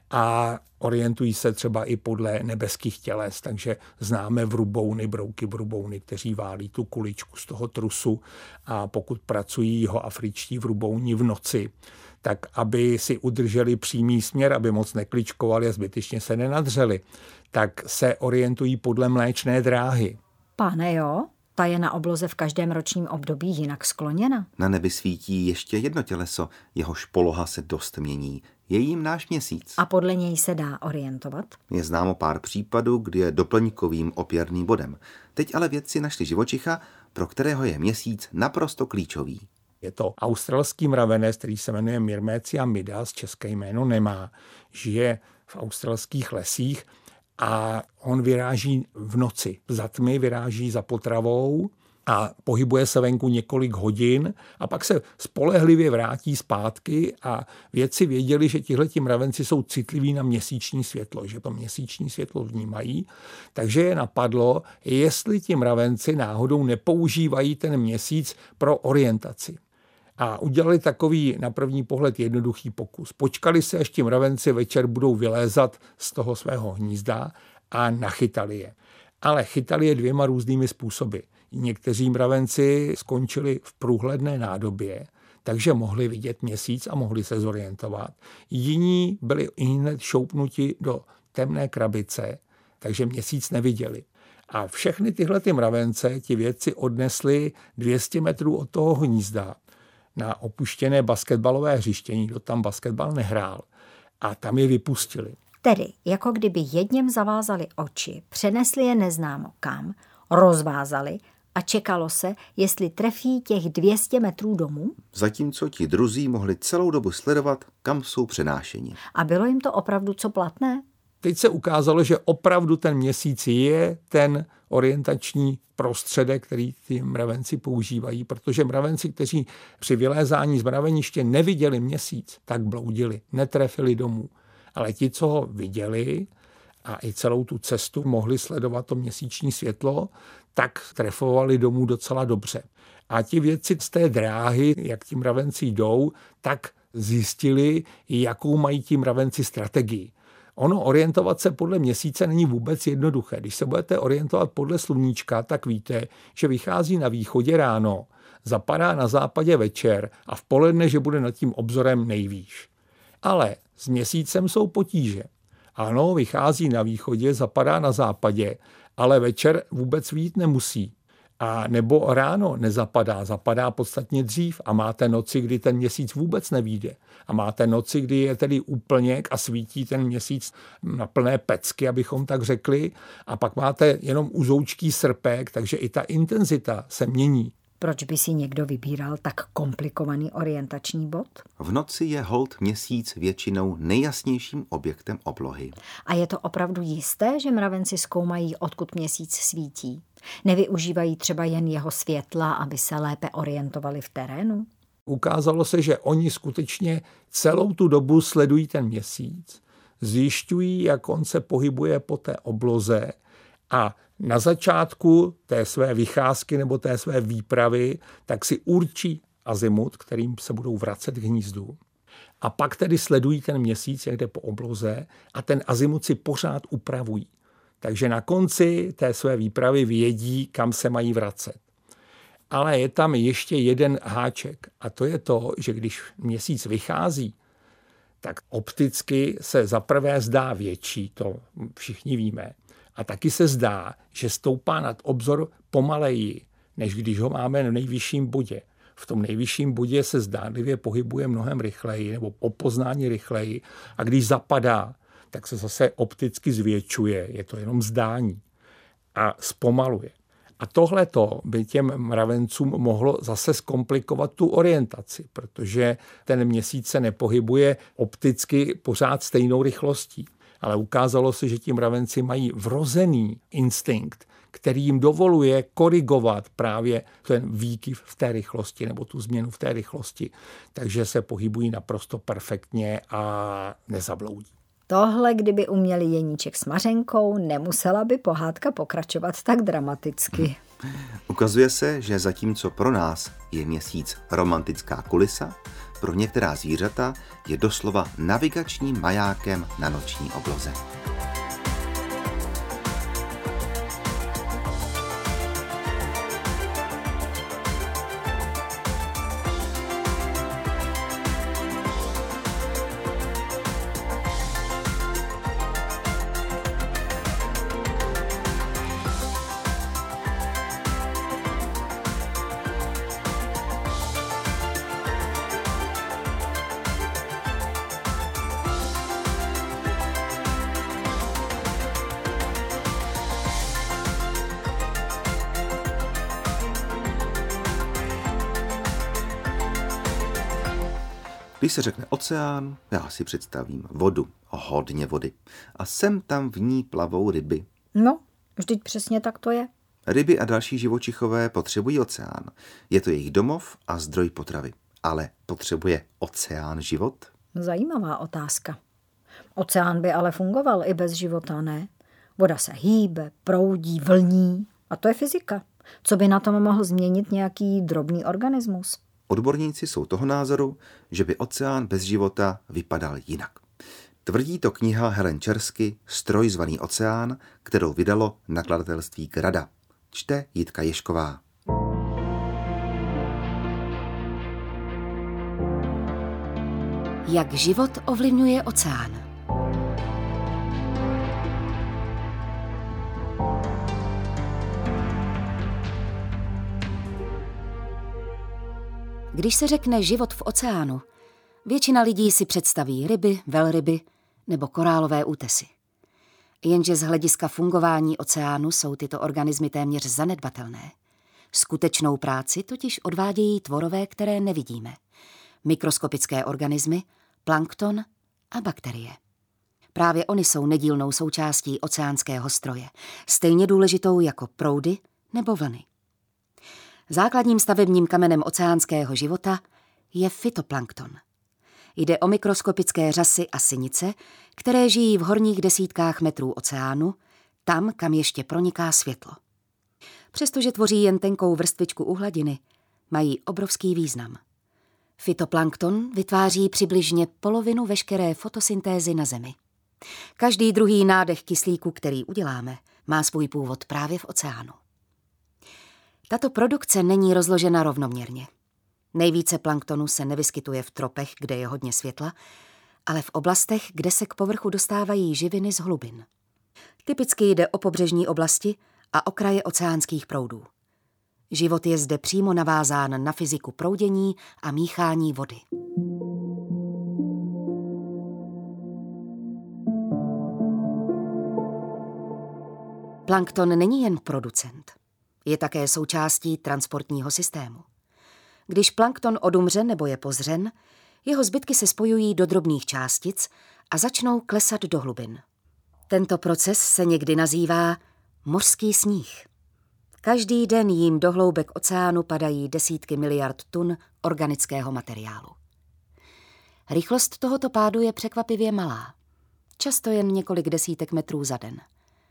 a orientují se třeba i podle nebeských těles, takže známe brouky vrubouny, kteří válí tu kuličku z toho trusu a pokud pracují jihoafričtí vrubouni v noci, tak aby si udrželi přímý směr, aby moc nekličkovali a zbytečně se nenadřeli, tak se orientují podle mléčné dráhy. Pane jo, ta je na obloze v každém ročním období jinak skloněna. Na nebi svítí ještě jedno těleso, jehož poloha se dost mění. Je jím náš Měsíc. A podle něj se dá orientovat? Je známo pár případů, kdy je doplňkovým opěrným bodem. Teď ale vědci našli živočicha, pro kterého je Měsíc naprosto klíčový. Je to australský mravenec, který se jmenuje Myrmecia midas, české jméno nemá. Žije v australských lesích a on vyráží v noci. Za tmy vyráží za potravou a pohybuje se venku několik hodin a pak se spolehlivě vrátí zpátky a vědci věděli, že tihleti mravenci jsou citliví na měsíční světlo, že to měsíční světlo vnímají, takže je napadlo, jestli ti mravenci náhodou nepoužívají ten měsíc pro orientaci. A udělali takový na první pohled jednoduchý pokus. Počkali se, až ti mravenci večer budou vylézat z toho svého hnízda a nachytali je. Ale chytali je dvěma různými způsoby. Někteří mravenci skončili v průhledné nádobě, takže mohli vidět Měsíc a mohli se zorientovat. Jiní byli ihned šoupnuti do temné krabice, takže Měsíc neviděli. A všechny tyhle mravence ti vědci odnesli 200 metrů od toho hnízda na opuštěné basketbalové hřiště, nikdo tam basketbal nehrál a tam je vypustili. Tedy, jako kdyby jedněm zavázali oči, přenesli je neznámo kam, rozvázali a čekalo se, jestli trefí těch 200 metrů domů. Zatímco ti druzí mohli celou dobu sledovat, kam jsou přenášeni. A bylo jim to opravdu co platné? Teď se ukázalo, že opravdu ten Měsíc je ten orientační prostředek, který ty mravenci používají, protože mravenci, kteří při vylézání z mraveniště neviděli Měsíc, tak bloudili, netrefili domů. Ale ti, co ho viděli a i celou tu cestu mohli sledovat to měsíční světlo, tak trefovali domů docela dobře. A ti vědci z té dráhy, jak ti mravenci jdou, tak zjistili, jakou mají ti mravenci strategii. Ono orientovat se podle Měsíce není vůbec jednoduché. Když se budete orientovat podle sluníčka, tak víte, že vychází na východě ráno, zapadá na západě večer a v poledne, že bude nad tím obzorem nejvýš. Ale s Měsícem jsou potíže. Ano, vychází na východě, zapadá na západě, ale večer vůbec vyjít nemusí. A nebo ráno nezapadá, zapadá podstatně dřív a máte noci, kdy ten Měsíc vůbec nevyjde. A máte noci, kdy je tedy úplněk a svítí ten Měsíc na plné pecky, abychom tak řekli. A pak máte jenom uzoučký srpek, takže i ta intenzita se mění. Proč by si někdo vybíral tak komplikovaný orientační bod? V noci je holt Měsíc většinou nejjasnějším objektem oblohy. A je to opravdu jisté, že mravenci zkoumají, odkud Měsíc svítí? Nevyužívají třeba jen jeho světla, aby se lépe orientovali v terénu? Ukázalo se, že oni skutečně celou tu dobu sledují ten Měsíc, zjišťují, jak on se pohybuje po té obloze a Na začátku té své vycházky nebo té své výpravy tak si určí azimut, kterým se budou vracet k hnízdu. A pak tedy sledují ten měsíc, jak jde po obloze a ten azimut si pořád upravují. Takže na konci té své výpravy vědí, kam se mají vracet. Ale je tam ještě jeden háček a to je to, že když měsíc vychází, tak opticky se zaprvé zdá větší, to všichni víme. A taky se zdá, že stoupá nad obzor pomaleji, než když ho máme v nejvyšším bodě. V tom nejvyšším bodě se zdánlivě pohybuje mnohem rychleji nebo o poznání rychleji a když zapadá, tak se zase opticky zvětšuje, je to jenom zdání a zpomaluje. A tohleto by těm mravencům mohlo zase zkomplikovat tu orientaci, protože ten měsíc se nepohybuje opticky pořád stejnou rychlostí. Ale ukázalo se, že ti mravenci mají vrozený instinkt, který jim dovoluje korigovat právě ten výkyv v té rychlosti nebo tu změnu v té rychlosti. Takže se pohybují naprosto perfektně a nezabloudí. Tohle, kdyby uměli Jeníček s Mařenkou, nemusela by pohádka pokračovat tak dramaticky. Ukazuje se, že zatímco pro nás je měsíc romantická kulisa, pro některá zvířata je doslova navigačním majákem na noční obloze. Když se řekne oceán, já si představím vodu, hodně vody. A sem tam v ní plavou ryby. No, vždyť přesně tak to je. Ryby a další živočichové potřebují oceán. Je to jejich domov a zdroj potravy. Ale potřebuje oceán život? Zajímavá otázka. Oceán by ale fungoval i bez života, ne? Voda se hýbe, proudí, vlní. A to je fyzika. Co by na tom mohl změnit nějaký drobný organismus? Odborníci jsou toho názoru, že by oceán bez života vypadal jinak. Tvrdí to kniha Helen Čersky Stroj zvaný oceán, kterou vydalo nakladatelství Grada. Čte Jitka Ježková. Jak život ovlivňuje oceán. Když se řekne život v oceánu, většina lidí si představí ryby, velryby nebo korálové útesy. Jenže z hlediska fungování oceánu jsou tyto organismy téměř zanedbatelné. Skutečnou práci totiž odvádějí tvorové, které nevidíme. Mikroskopické organismy, plankton a bakterie. Právě oni jsou nedílnou součástí oceánského stroje, stejně důležitou jako proudy nebo vlny. Základním stavebním kamenem oceánského života je fytoplankton. Jde o mikroskopické řasy a sinice, které žijí v horních desítkách metrů oceánu, tam, kam ještě proniká světlo. Přestože tvoří jen tenkou vrstvičku u hladiny, mají obrovský význam. Fytoplankton vytváří přibližně polovinu veškeré fotosyntézy na Zemi. Každý druhý nádech kyslíku, který uděláme, má svůj původ právě v oceánu. Tato produkce není rozložena rovnoměrně. Nejvíce planktonu se nevyskytuje v tropech, kde je hodně světla, ale v oblastech, kde se k povrchu dostávají živiny z hlubin. Typicky jde o pobřežní oblasti a okraje oceánských proudů. Život je zde přímo navázán na fyziku proudění a míchání vody. Plankton není jen producent. Je také součástí transportního systému. Když plankton odumře nebo je pozřen, jeho zbytky se spojují do drobných částic a začnou klesat do hlubin. Tento proces se někdy nazývá mořský sníh. Každý den jim do hloubek oceánu padají desítky miliard tun organického materiálu. Rychlost tohoto pádu je překvapivě malá. Často jen několik desítek metrů za den.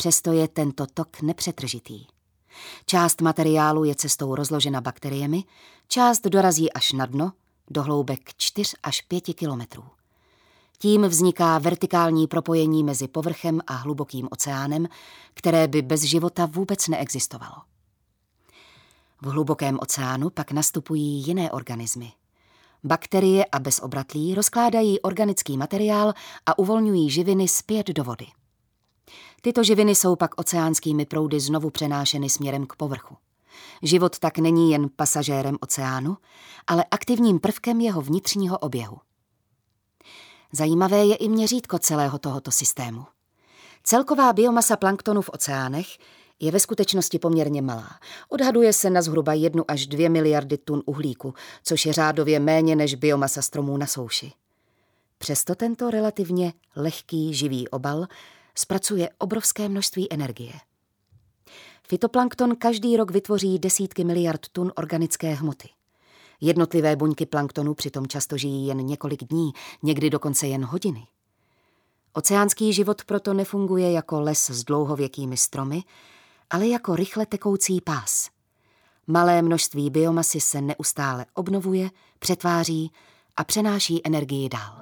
Přesto je tento tok nepřetržitý. Část materiálu je cestou rozložena bakteriemi, část dorazí až na dno, do hloubek 4 až 5 kilometrů. Tím vzniká vertikální propojení mezi povrchem a hlubokým oceánem, které by bez života vůbec neexistovalo. V hlubokém oceánu pak nastupují jiné organismy. Bakterie a bezobratlí rozkládají organický materiál a uvolňují živiny zpět do vody. Tyto živiny jsou pak oceánskými proudy znovu přenášeny směrem k povrchu. Život tak není jen pasažérem oceánu, ale aktivním prvkem jeho vnitřního oběhu. Zajímavé je i měřítko celého tohoto systému. Celková biomasa planktonu v oceánech je ve skutečnosti poměrně malá. Odhaduje se na zhruba 1 až 2 miliardy tun uhlíku, což je řádově méně než biomasa stromů na souši. Přesto tento relativně lehký živý obal zpracuje obrovské množství energie. Fytoplankton každý rok vytvoří desítky miliard tun organické hmoty. Jednotlivé buňky planktonu přitom často žijí jen několik dní, někdy dokonce jen hodiny. Oceánský život proto nefunguje jako les s dlouhověkými stromy, ale jako rychle tekoucí pás. Malé množství biomasy se neustále obnovuje, přetváří a přenáší energii dál.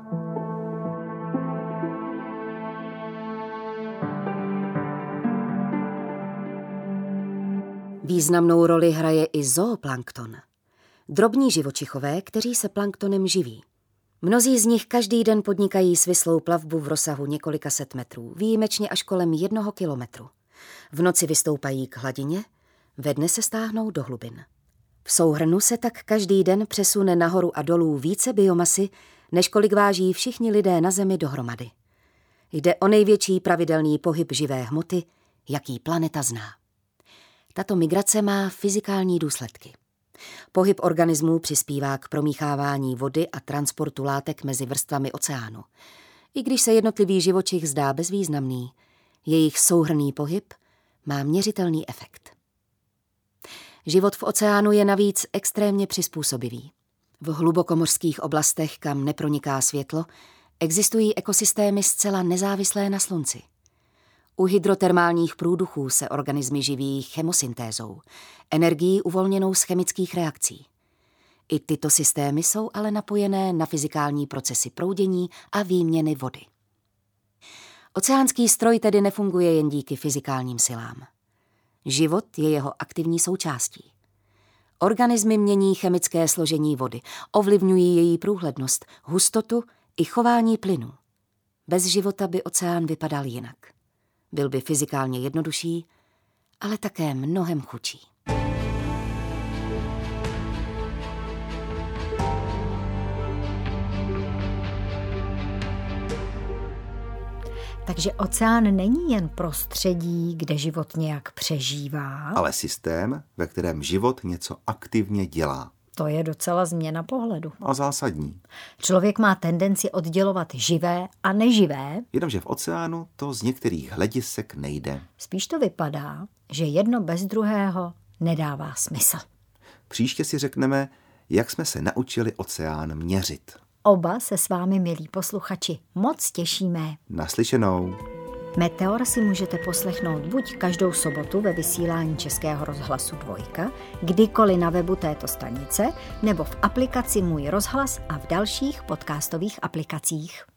Významnou roli hraje i zooplankton. Drobní živočichové, kteří se planktonem živí. Mnozí z nich každý den podnikají svislou plavbu v rozsahu několika set metrů, výjimečně až kolem 1 kilometru. V noci vystoupají k hladině, ve dne se stáhnou do hlubin. V souhrnu se tak každý den přesune nahoru a dolů více biomasy, než kolik váží všichni lidé na Zemi dohromady. Jde o největší pravidelný pohyb živé hmoty, jaký planeta zná. Tato migrace má fyzikální důsledky. Pohyb organismů přispívá k promíchávání vody a transportu látek mezi vrstvami oceánu. I když se jednotlivý živočich zdá bezvýznamný, jejich souhrnný pohyb má měřitelný efekt. Život v oceánu je navíc extrémně přizpůsobivý. V hlubokomořských oblastech, kam neproniká světlo, existují ekosystémy zcela nezávislé na slunci. U hydrotermálních průduchů se organismy živí chemosyntézou, energií uvolněnou z chemických reakcí. I tyto systémy jsou ale napojené na fyzikální procesy proudění a výměny vody. Oceánský stroj tedy nefunguje jen díky fyzikálním silám. Život je jeho aktivní součástí. Organismy mění chemické složení vody, ovlivňují její průhlednost, hustotu i chování plynů. Bez života by oceán vypadal jinak. Byl by fyzikálně jednodušší, ale také mnohem chudší. Takže oceán není jen prostředí, kde život nějak přežívá, ale systém, ve kterém život něco aktivně dělá. To je docela změna pohledu. A zásadní. Člověk má tendenci oddělovat živé a neživé. Jenomže v oceánu to z některých hledisek nejde. Spíš to vypadá, že jedno bez druhého nedává smysl. Příště si řekneme, jak jsme se naučili oceán měřit. Oba se s vámi, milí posluchači, moc těšíme. Naslyšenou. Meteor si můžete poslechnout buď každou sobotu ve vysílání Českého rozhlasu 2, kdykoliv na webu této stanice, nebo v aplikaci Můj rozhlas a v dalších podcastových aplikacích.